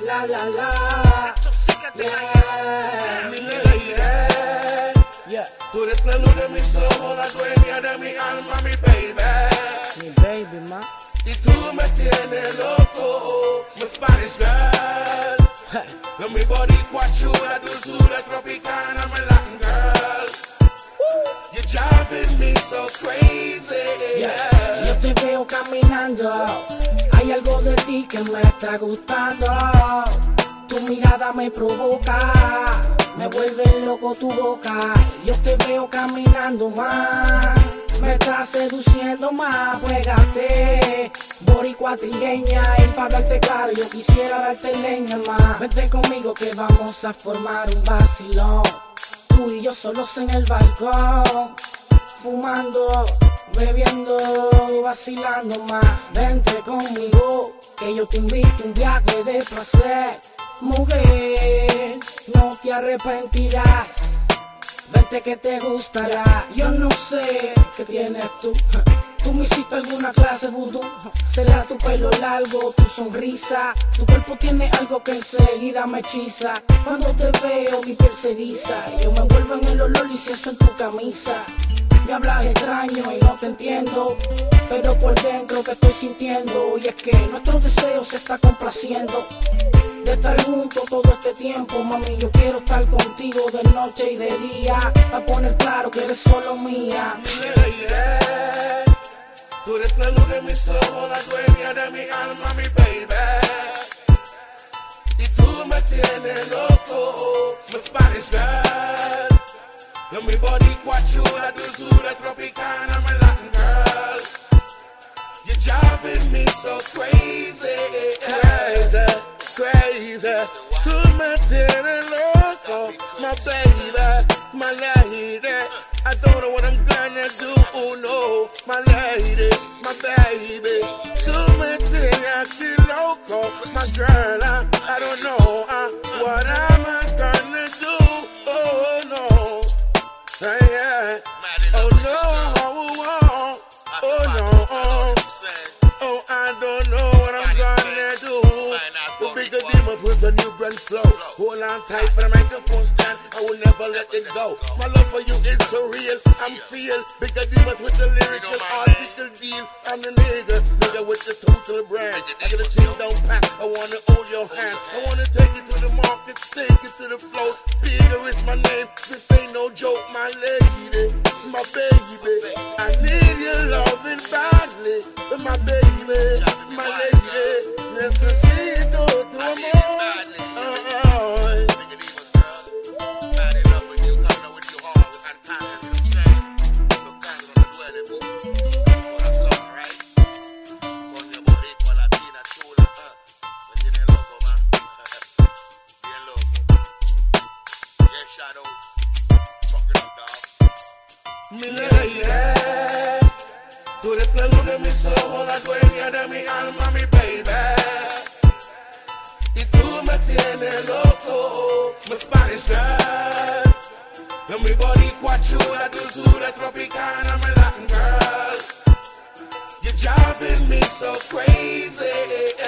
la la la. Yeah, mi lady. Yeah. Tú eres la luz de mis ojos, la dueña de mi alma, mi baby. Mi baby, ma. Y tú me tienes loco, my Spanish girl. Con mi boricua chula, dulzura tropicana, my Latin girl. You're driving me so crazy. Yeah. Yo te veo caminando, hay algo de ti que me está gustando. Tu mirada me provoca, me vuelve loco tu boca. Yo te veo caminando más, me estás seduciendo más. Juégate, boricua trigueña, y para darte claro yo quisiera darte leña más. Vente conmigo que vamos a formar un vacilón, tú y yo solos en el balcón, fumando, bebiendo, vacilando más. Vente conmigo que yo te invito a un viaje de placer. Mujer, no te arrepentirás, vente que te gustará. Yo no sé qué tienes tú, tú me hiciste alguna clase vudú. Será tu pelo largo, tu sonrisa, tu cuerpo tiene algo que enseguida me hechiza. Cuando te veo mi piel se eriza, yo me envuelvo en el olor y siento en tu camisa. Me hablas extraño y no te entiendo, pero por dentro que estoy sintiendo. Y es que nuestro deseo se está complaciendo de estar juntos todo este tiempo. Mami, yo quiero estar contigo de noche y de día, a poner claro que eres solo mía. Tú eres la luz de mis ojos, la dueña de mi alma, mi baby. Y tú me tienes loco, my Spanish girl. Con mi boricua chula, dulzura tropicana, my Latin girl. You're driving me so crazy, crazy, crazy. Tú me tienes loco, my baby, my lady. I don't know what I'm gonna do, oh no, my lady, my baby. Tú me tienes loco, my girl. I don't know what I'm gonna do, oh no. Yeah. Oh no, oh no, oh I don't know what I'm gonna do. The bigger demons with the new brand flow. Hold on tight for the microphone stand, I will never let it go. My love for you is so real, I'm feel. Bigger demons with the lyrical article deal. I'm the nigga with the total brand. I get a thing down pat, I wanna hold your hand. I wanna take it to the market, take it to the flow. Bigger is my name, this ain't no joke, my lady, my baby. I need your loving badly, my baby, my lady. Necesito tu amor. Mi lady, tú eres la luz de mis ojos, la dueña de mi alma, mi baby. Y tú me tienes loco, my Spanish girl. Con mi boricua chula, dulzura tropicana, my Latin girl. You're driving me so crazy.